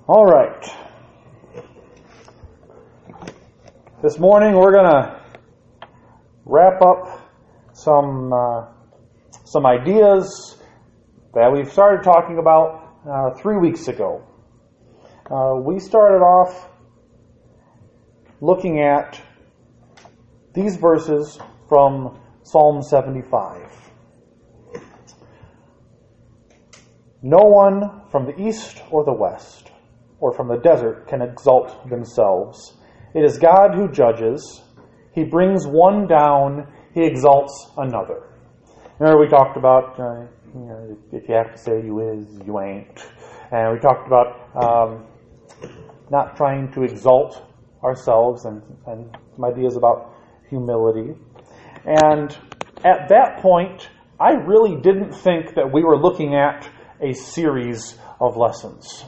All right. This morning we're going to wrap up some ideas that we've started talking about 3 weeks ago. We started off looking at these verses from Psalm 75. No one from the east or the west or from the desert can exalt themselves. It is God who judges. He brings one down. He exalts another. Remember we talked about, if you have to say you is, you ain't. And we talked about not trying to exalt ourselves and some ideas about humility. And at that point, I really didn't think that we were looking at a series of lessons.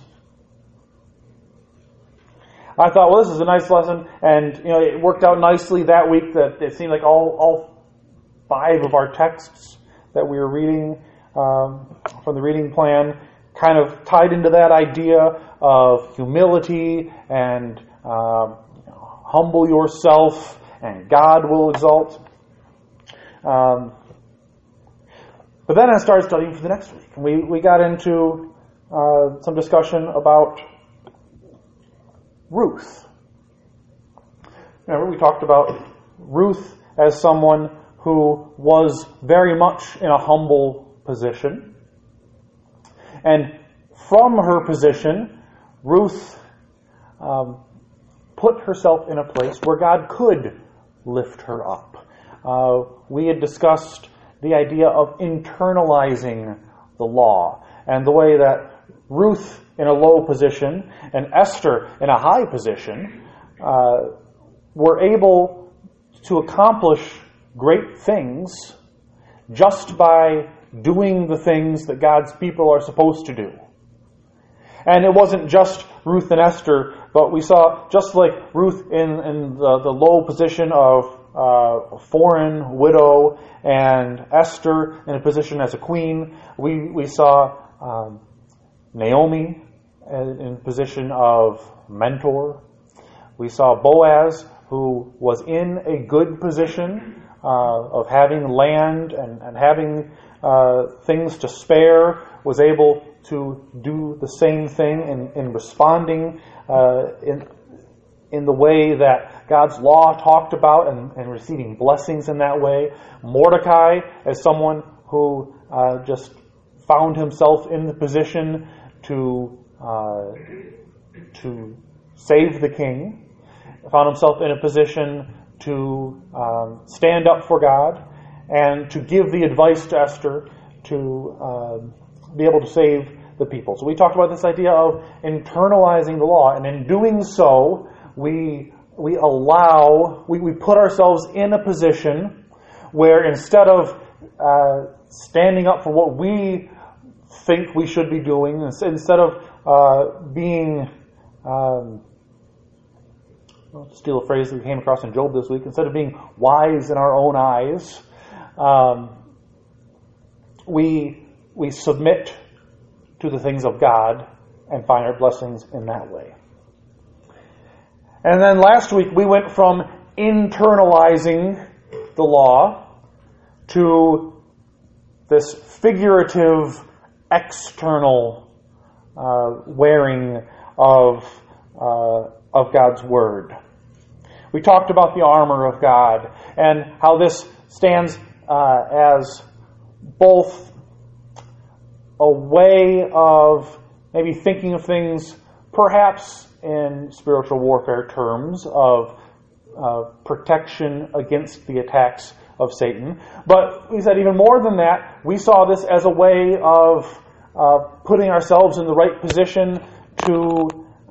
I thought, well, this is a nice lesson, and it worked out nicely that week that it seemed like all 5 of our texts that we were reading from the reading plan kind of tied into that idea of humility and humble yourself, and God will exalt. But then I started studying for the next week. We got into some discussion about Ruth. Remember, we talked about Ruth as someone who was very much in a humble position. And from her position, Ruth put herself in a place where God could lift her up. We had discussed the idea of internalizing the law and the way that Ruth in a low position and Esther in a high position were able to accomplish great things just by doing the things that God's people are supposed to do. And it wasn't just Ruth and Esther, but we saw just like Ruth in the low position of a foreign widow and Esther in a position as a queen. We saw Naomi in a position of mentor. We saw Boaz, who was in a good position of having land and having things to spare, was able to do the same thing in responding in the way that God's law talked about and receiving blessings in that way. Mordecai as someone who just found himself in the position to save the king, found himself in a position to stand up for God and to give the advice to Esther to be able to save the people. So we talked about this idea of internalizing the law, and in doing so, we put ourselves in a position where instead of standing up for what we think we should be doing, instead of being, I'll steal a phrase that we came across in Job this week, instead of being wise in our own eyes, we submit to the things of God and find our blessings in that way. And then last week we went from internalizing the law to this figurative external wearing of God's Word. We talked about the armor of God and how this stands as both a way of maybe thinking of things perhaps in spiritual warfare terms of protection against the attacks of Satan. But we said even more than that, we saw this as a way of putting ourselves in the right position to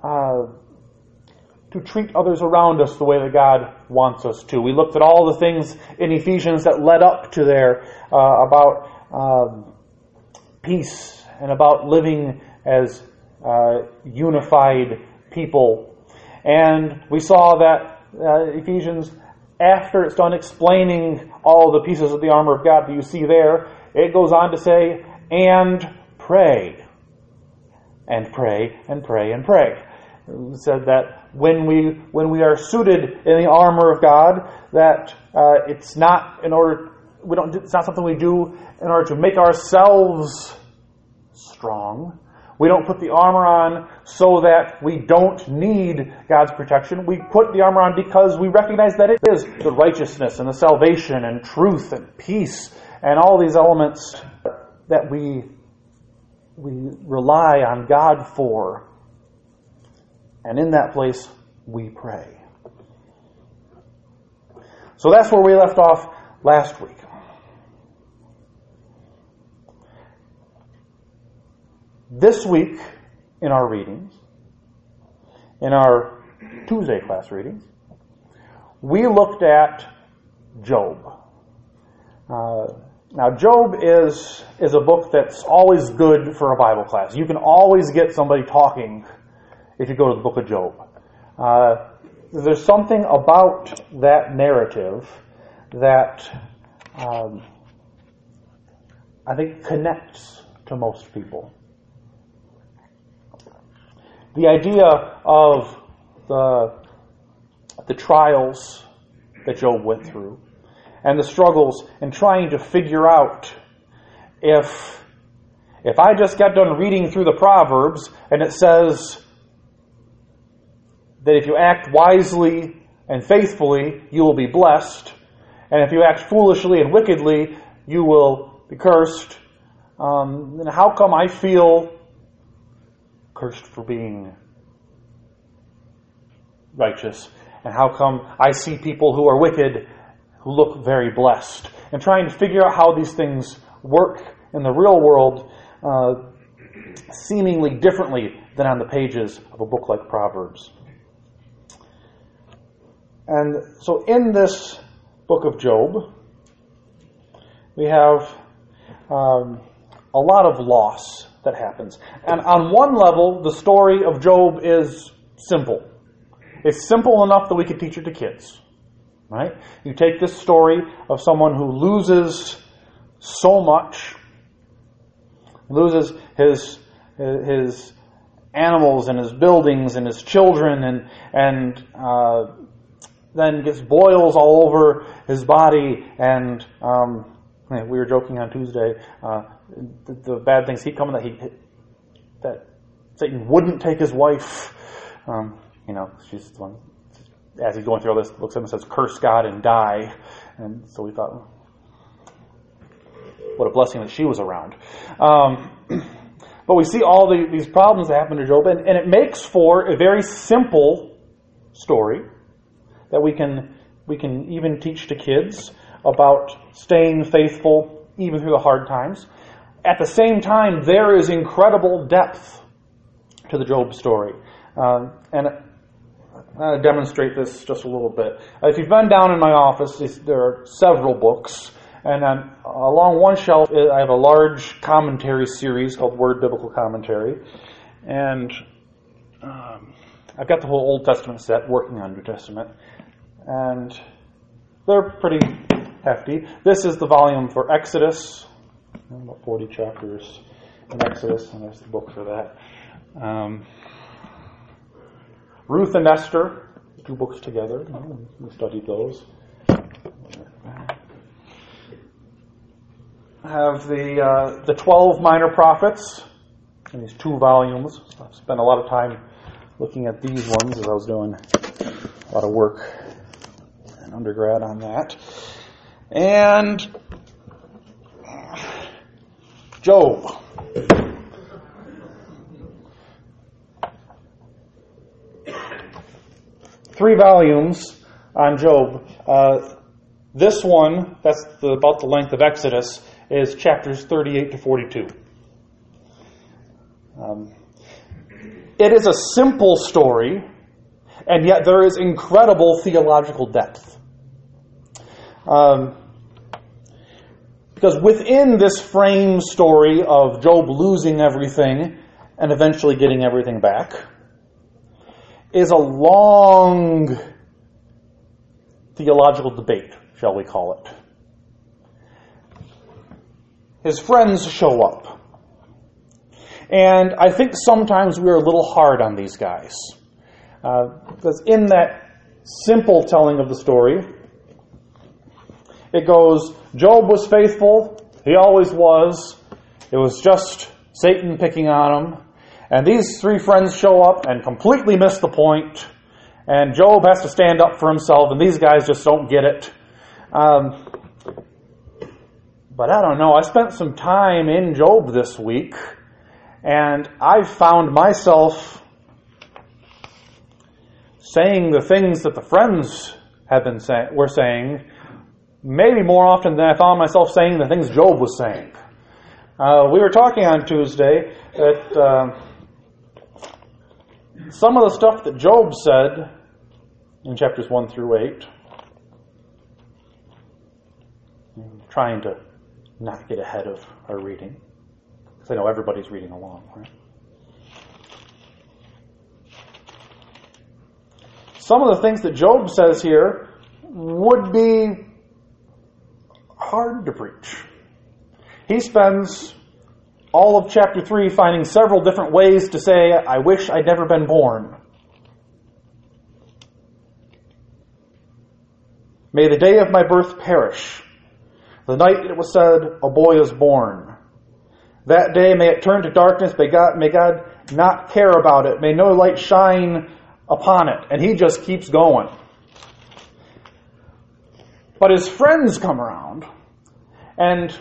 treat others around us the way that God wants us to. We looked at all the things in Ephesians that led up to there about peace and about living as unified people. And we saw that Ephesians, after it's done explaining all the pieces of the armor of God that you see there, it goes on to say, and pray. and pray and pray and pray. It said that when we are suited in the armor of God, that it's not it's not something we do in order to make ourselves strong. We don't put the armor on so that we don't need God's protection. We put the armor on because we recognize that it is the righteousness and the salvation and truth and peace and all these elements that we rely on God for. And in that place, we pray. So that's where we left off last week. This week, in our readings, in our Tuesday class readings, we looked at Job. Now, Job is a book that's always good for a Bible class. You can always get somebody talking if you go to the book of Job. There's something about that narrative that I think connects to most people. The idea of the trials that Job went through and the struggles in trying to figure out if I just got done reading through the Proverbs and it says that if you act wisely and faithfully, you will be blessed, and if you act foolishly and wickedly, you will be cursed, then how come I feel cursed for being righteous? And how come I see people who are wicked who look very blessed? And trying to figure out how these things work in the real world seemingly differently than on the pages of a book like Proverbs. And so in this book of Job, we have a lot of loss that happens. And on one level, the story of Job is simple. It's simple enough that we could teach it to kids. Right? You take this story of someone who loses so much, loses his animals and his buildings and his children, and then gets boils all over his body, and we were joking on Tuesday, the bad things keep coming, that Satan wouldn't take his wife. She's the one, as he's going through all this, looks at him and says, "Curse God and die." And so we thought, what a blessing that she was around. But we see all these problems that happen to Job, and it makes for a very simple story that we can even teach to kids about staying faithful even through the hard times. At the same time, there is incredible depth to the Job story. And I'll demonstrate this just a little bit. If you've been down in my office, there are several books. And along one shelf, I have a large commentary series called Word Biblical Commentary. And I've got the whole Old Testament set working on New Testament. And they're pretty hefty. This is the volume for Exodus. About 40 chapters in Exodus, and there's the book for that. Ruth and Esther, 2 books together. We studied those. I have the 12 minor prophets in these 2 volumes. I've spent a lot of time looking at these ones as I was doing a lot of work in undergrad on that. And Job. Three volumes on Job. This one, that's about the length of Exodus, is chapters 38 to 42. It is a simple story, and yet there is incredible theological depth. Because within this frame story of Job losing everything and eventually getting everything back is a long theological debate, shall we call it. His friends show up. And I think sometimes we're a little hard on these guys. Because in that simple telling of the story, it goes, Job was faithful, he always was, it was just Satan picking on him, and these three friends show up and completely miss the point, and Job has to stand up for himself, and these guys just don't get it. But I don't know, I spent some time in Job this week, and I found myself saying the things that the friends were saying, maybe more often than I found myself saying the things Job was saying. We were talking on Tuesday that some of the stuff that Job said in chapters 1 through 8, I'm trying to not get ahead of our reading, because I know everybody's reading along, right? Some of the things that Job says here would be hard to preach. He spends all of chapter 3 finding several different ways to say, I wish I'd never been born. May the day of my birth perish. The night it was said, a boy is born. That day may it turn to darkness. May God not care about it. May no light shine upon it. And he just keeps going. But his friends come around, and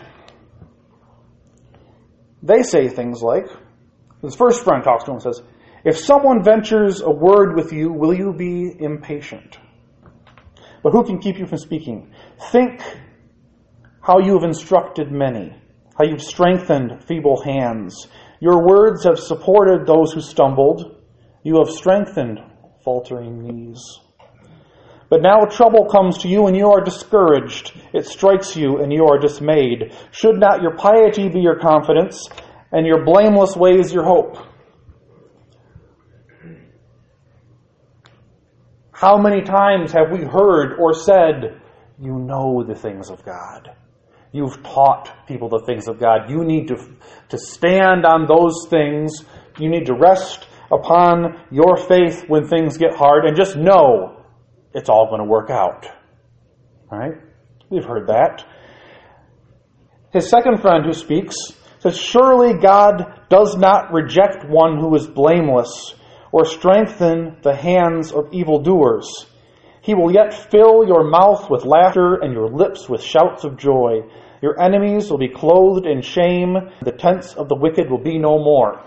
they say things like, his first friend talks to him and says, if someone ventures a word with you, will you be impatient? But who can keep you from speaking? Think how you have instructed many, how you've strengthened feeble hands. Your words have supported those who stumbled. You have strengthened faltering knees. But now trouble comes to you and you are discouraged. It strikes you and you are dismayed. Should not your piety be your confidence and your blameless ways your hope? How many times have we heard or said, you know the things of God. You've taught people the things of God. You need to stand on those things. You need to rest upon your faith when things get hard and just know it's all going to work out. Right? We've heard that. His second friend who speaks says, surely God does not reject one who is blameless or strengthen the hands of evildoers. He will yet fill your mouth with laughter and your lips with shouts of joy. Your enemies will be clothed in shame. The tents of the wicked will be no more.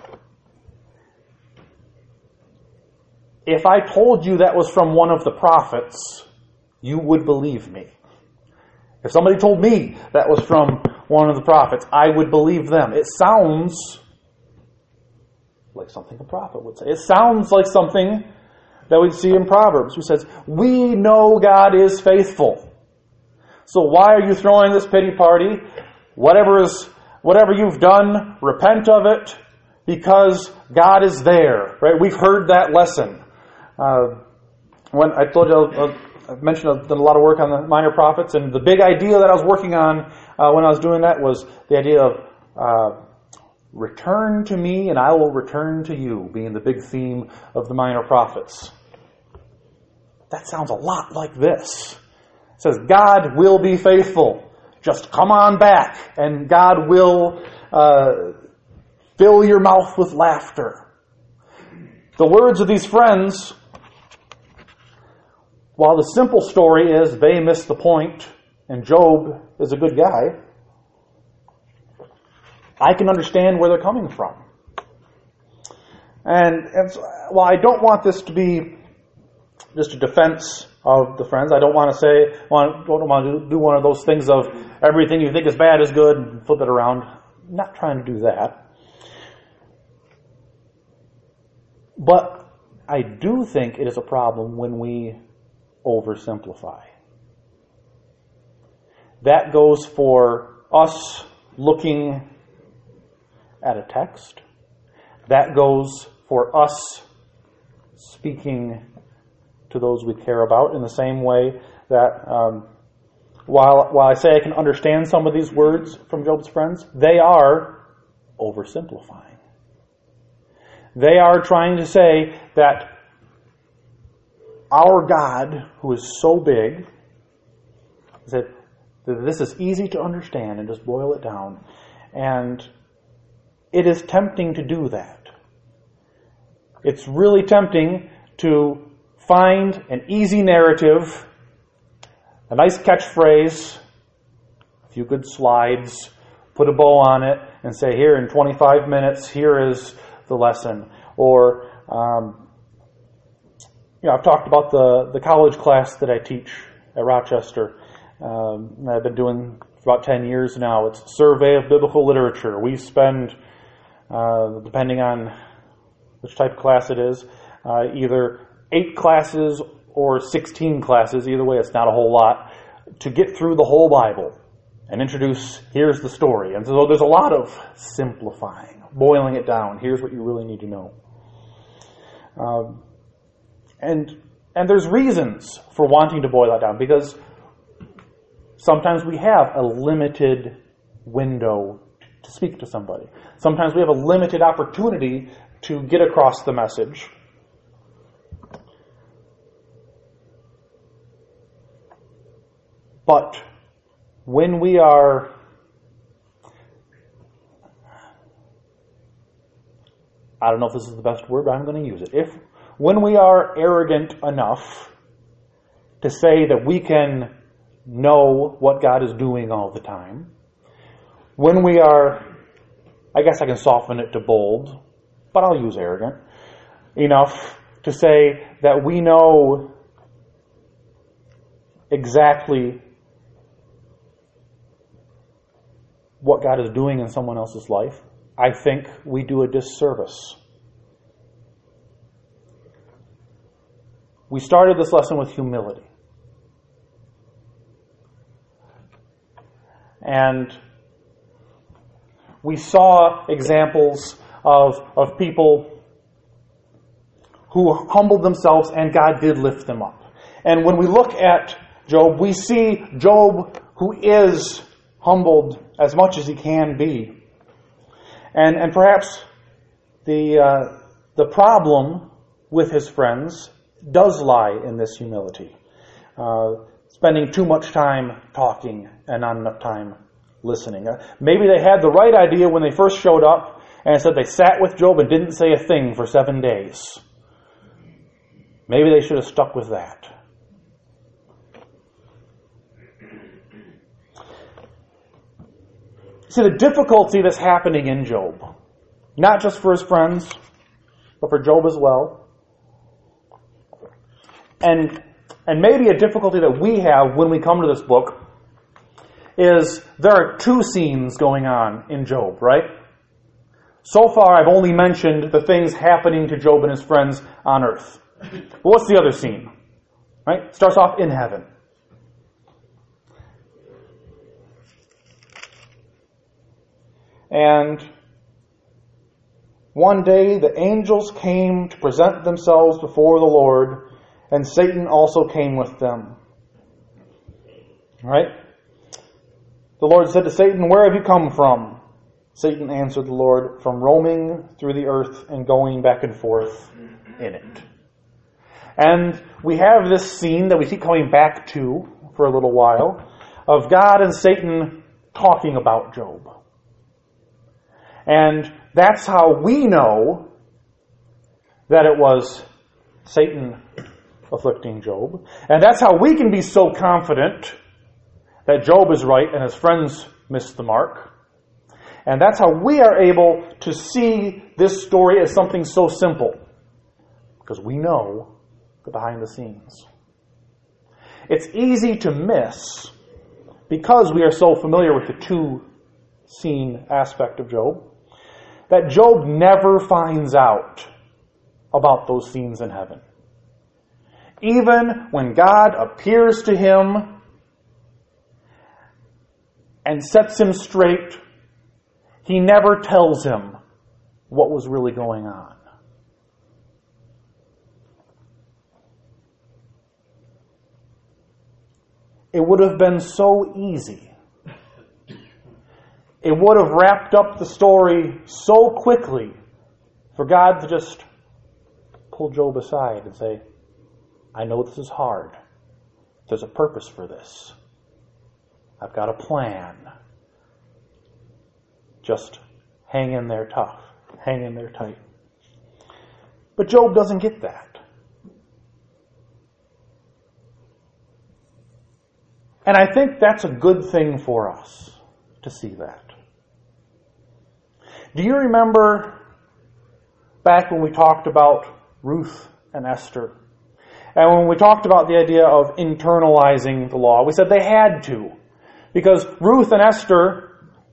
If I told you that was from one of the prophets, you would believe me. If somebody told me that was from one of the prophets, I would believe them. It sounds like something a prophet would say. It sounds like something that we'd see in Proverbs, who says, we know God is faithful. So why are you throwing this pity party? Whatever you've done, repent of it, because God is there. Right? We've heard that lesson. When I told you, I mentioned I've done a lot of work on the minor prophets, and the big idea that I was working on when I was doing that was the idea of return to me and I will return to you, being the big theme of the minor prophets. That sounds a lot like this. It says, God will be faithful. Just come on back, and God will fill your mouth with laughter. The words of these friends, while the simple story is they missed the point and Job is a good guy, I can understand where they're coming from. And while I don't want this to be just a defense of the friends, I don't want to say, don't want to do one of those things of everything you think is bad is good and flip it around. I'm not trying to do that. But I do think it is a problem when we oversimplify. That goes for us looking at a text. That goes for us speaking to those we care about in the same way that while I say I can understand some of these words from Job's friends, they are oversimplifying. They are trying to say that our God, who is so big, that this is easy to understand and just boil it down. And it is tempting to do that. It's really tempting to find an easy narrative, a nice catchphrase, a few good slides, put a bow on it, and say, here in 25 minutes, here is the lesson. Or, I've talked about the college class that I teach at Rochester. I've been doing for about 10 years now. It's a survey of biblical literature. We spend, depending on which type of class it is, either 8 classes or 16 classes, either way it's not a whole lot, to get through the whole Bible and introduce, here's the story. And so there's a lot of simplifying, boiling it down. Here's what you really need to know. And there's reasons for wanting to boil that down, because sometimes we have a limited window to speak to somebody. Sometimes we have a limited opportunity to get across the message. But when we are I don't know if this is the best word, but I'm going to use it. When we are arrogant enough to say that we can know what God is doing all the time, when we are, I guess I can soften it to bold, but I'll use arrogant, enough to say that we know exactly what God is doing in someone else's life, I think we do a disservice. We started this lesson with humility. And we saw examples of people who humbled themselves and God did lift them up. And when we look at Job, we see Job who is humbled as much as he can be. And perhaps the problem with his friends does lie in this humility. Spending too much time talking and not enough time listening. Maybe they had the right idea when they first showed up, and it said they sat with Job and didn't say a thing for 7 days. Maybe they should have stuck with that. See, the difficulty that's happening in Job, not just for his friends, but for Job as well, and maybe a difficulty that we have when we come to this book, is there are two scenes going on in Job, right? So far, I've only mentioned the things happening to Job and his friends on earth. But what's the other scene? Right? It starts off in heaven. And one day the angels came to present themselves before the Lord, and Satan also came with them. Right? The Lord said to Satan, "Where have you come from?" Satan answered the Lord, "From roaming through the earth and going back and forth in it." And we have this scene that we keep coming back to for a little while of God and Satan talking about Job. And that's how we know that it was Satan afflicting Job. And that's how we can be so confident that Job is right and his friends missed the mark. And that's how we are able to see this story as something so simple. Because we know the behind the scenes. It's easy to miss because we are so familiar with the two-scene aspect of Job, that Job never finds out about those scenes in heaven. Even when God appears to him and sets him straight, he never tells him what was really going on. It would have been so easy. It would have wrapped up the story so quickly For God to just pull Job aside and say, I know this is hard. There's a purpose for this. I've got a plan. Just hang in there tough. Hang in there tight. But Job doesn't get that. And I think that's a good thing for us to see that. Do you remember back when we talked about Ruth and Esther? And when we talked about the idea of internalizing the law, we said they had to. Because Ruth and Esther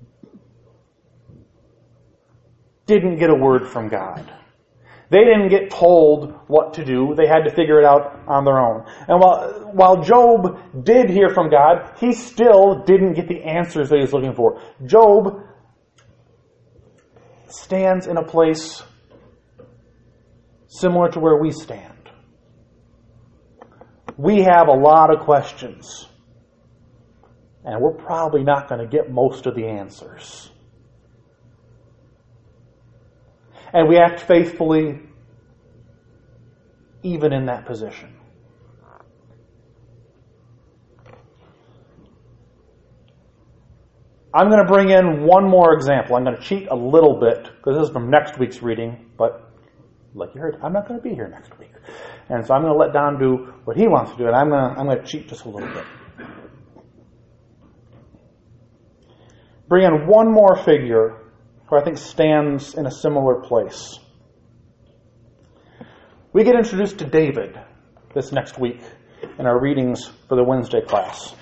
didn't get a word from God. They didn't get told what to do. They had to figure it out on their own. And while Job did hear from God, he still didn't get the answers that he was looking for. Job stands in a place similar to where we stand. We have a lot of questions, and we're probably not going to get most of the answers. And we act faithfully even in that position. I'm going to bring in one more example. I'm going to cheat a little bit because this is from next week's reading, but like you heard, I'm not going to be here next week. And so I'm going to let Don do what he wants to do, and I'm going to cheat just a little bit. Bring in one more figure who I think stands in a similar place. We get introduced to David this next week in our readings for the Wednesday class.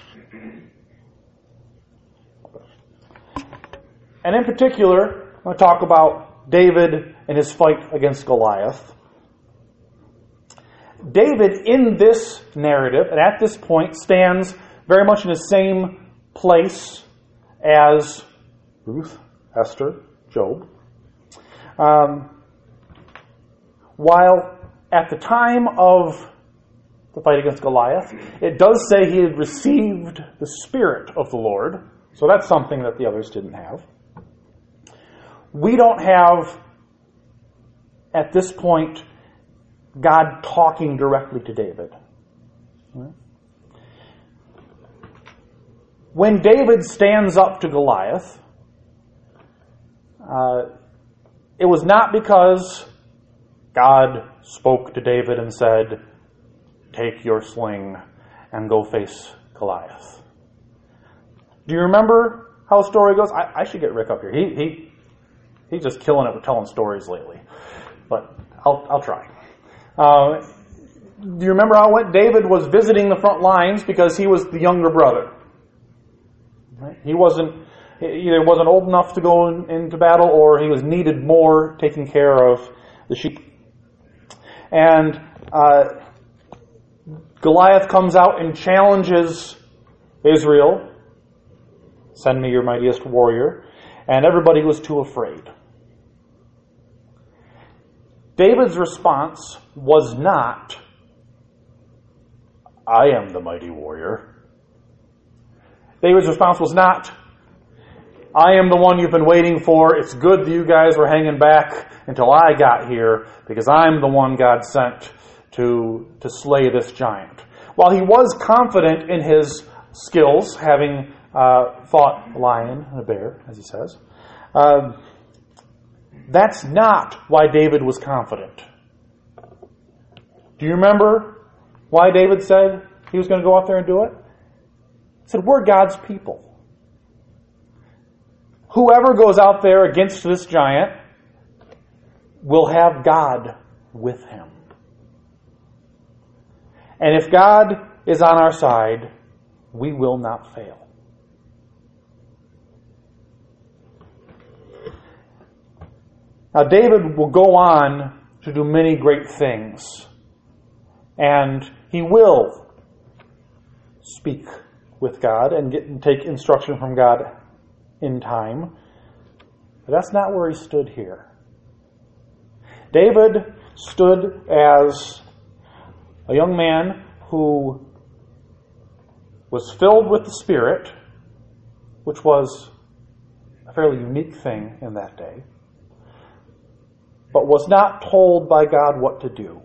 And in particular, I'm going to talk about David and his fight against Goliath. David, in this narrative, and at this point, stands very much in the same place as Ruth, Esther, Job. While at the time of the fight against Goliath, it does say he had received the Spirit of the Lord. So that's something that the others didn't have. We don't have, at this point, God talking directly to David. When David stands up to Goliath, it was not because God spoke to David and said, take your sling and go face Goliath. Do you remember how the story goes? I should get Rick up here. He's just killing it with telling stories lately. But I'll try. Do you remember how it went? David was visiting the front lines because he was the younger brother. Right? He either wasn't old enough to go into battle, or he was needed more taking care of the sheep. And Goliath comes out and challenges Israel. Send me your mightiest warrior. And everybody was too afraid. David's response was not, I am the mighty warrior. David's response was not, I am the one you've been waiting for. It's good that you guys were hanging back until I got here, because I'm the one God sent to slay this giant. While he was confident in his skills, having fought a lion and a bear, as he says, that's not why David was confident. Do you remember why David said he was going to go out there and do it? He said, we're God's people. Whoever goes out there against this giant will have God with him. And if God is on our side, we will not fail. Now, David will go on to do many great things, and he will speak with God and take instruction from God in time. But that's not where he stood here. David stood as a young man who was filled with the Spirit, which was a fairly unique thing in that day. but was not told by God what to do.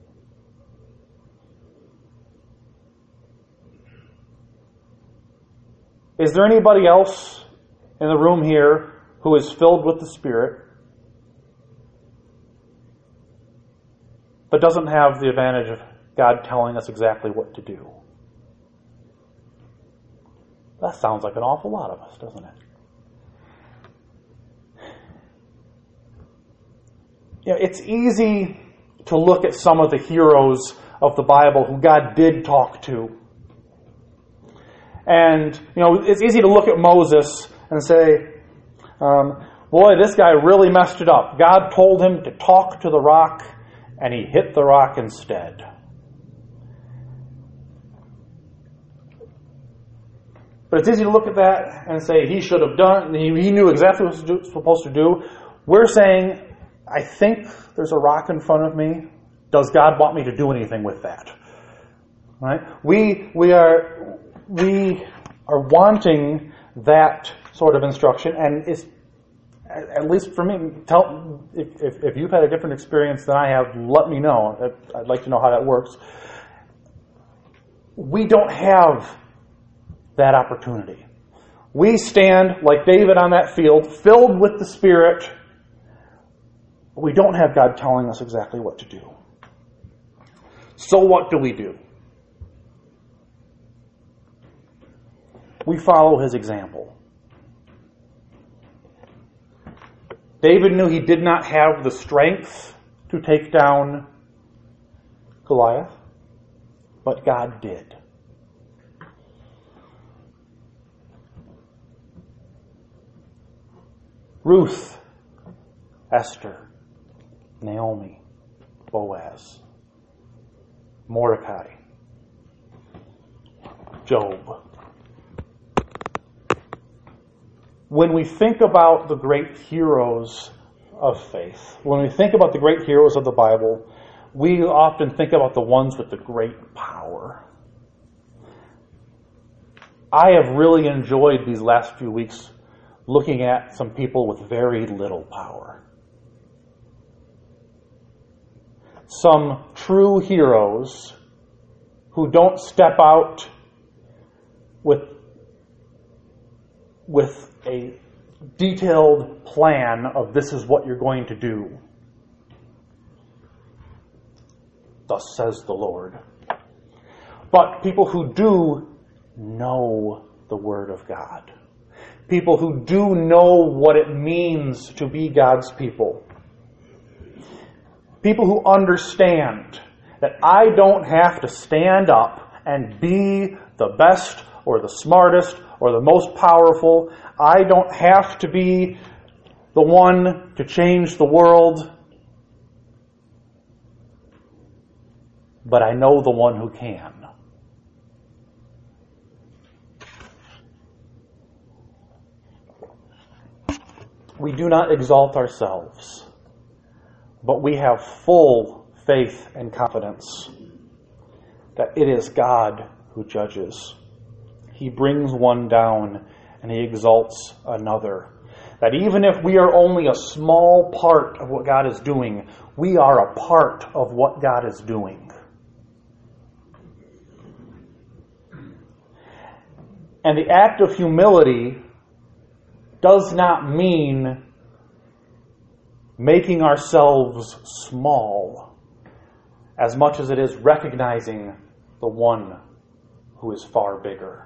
Is there anybody else in the room here who is filled with the Spirit but doesn't have the advantage of God telling us exactly what to do? That sounds like an awful lot of us, doesn't it? You know, it's easy to look at some of the heroes of the Bible who God did talk to. And, it's easy to look at Moses and say, boy, this guy really messed it up. God told him to talk to the rock, and he hit the rock instead. But it's easy to look at that and say he should have done, he knew exactly what he was supposed to do. We're saying, I think there's a rock in front of me. Does God want me to do anything with that? Right? We are wanting that sort of instruction, and it's, at least for me, if you've had a different experience than I have, let me know. I'd like to know how that works. We don't have that opportunity. We stand like David on that field, filled with the Spirit, but we don't have God telling us exactly what to do. So what do we do? We follow his example. David knew he did not have the strength to take down Goliath, but God did. Ruth, Esther, Naomi, Boaz, Mordecai, Job. When we think about the great heroes of faith, when we think about the great heroes of the Bible, we often think about the ones with the great power. I have really enjoyed these last few weeks looking at some people with very little power. Some true heroes who don't step out with a detailed plan of this is what you're going to do. Thus says the Lord. But people who do know the Word of God. People who do know what it means to be God's people. People who understand that I don't have to stand up and be the best or the smartest or the most powerful. I don't have to be the one to change the world. But I know the one who can. We do not exalt ourselves, but we have full faith and confidence that it is God who judges. He brings one down and he exalts another. That even if we are only a small part of what God is doing, we are a part of what God is doing. And the act of humility does not mean making ourselves small as much as it is recognizing the one who is far bigger.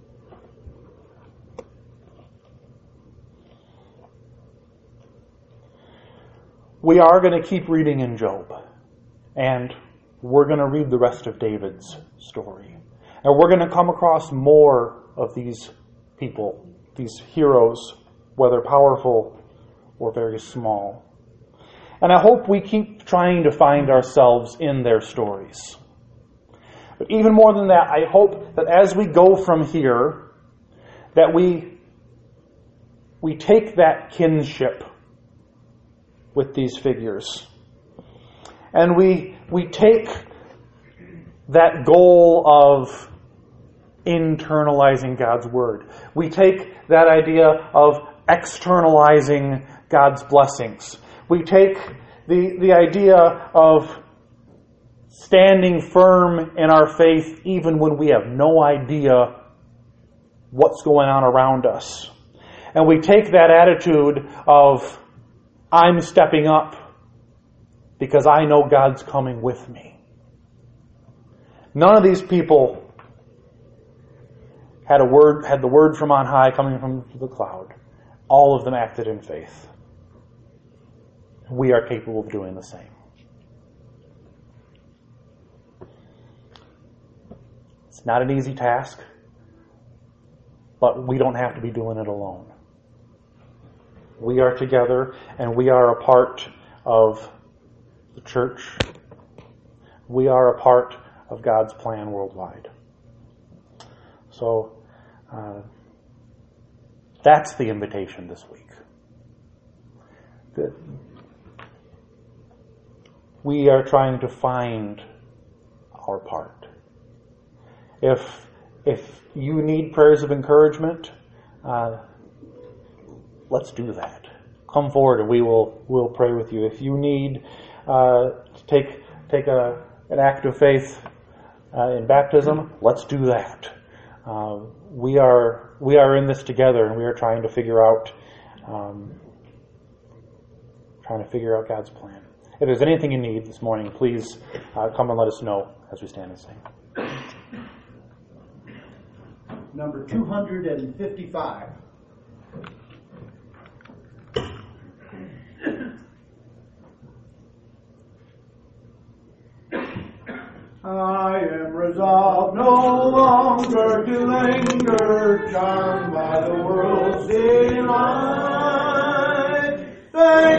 We are going to keep reading in Job, and we're going to read the rest of David's story. And we're going to come across more of these people, these heroes, whether powerful or very small. And I hope we keep trying to find ourselves in their stories. But even more than that, I hope that as we go from here, that we take that kinship with these figures. And we take that goal of internalizing God's Word. We take that idea of externalizing God's blessings. We take the idea of standing firm in our faith even when we have no idea what's going on around us. And we take that attitude of, I'm stepping up because I know God's coming with me. None of these people had the word from on high coming from the cloud. All of them acted in faith. We are capable of doing the same. It's not an easy task, but we don't have to be doing it alone. We are together, and we are a part of the church. We are a part of God's plan worldwide. So, that's the invitation this week. We are trying to find our part. If you need prayers of encouragement, let's do that. Come forward and we'll pray with you. If you need to take an act of faith in baptism, let's do that. We are in this together, and we are trying to figure out God's plan. If there's anything you need this morning, please come and let us know as we stand and sing. Number 255. I am resolved no longer to linger, charmed by the world's delight.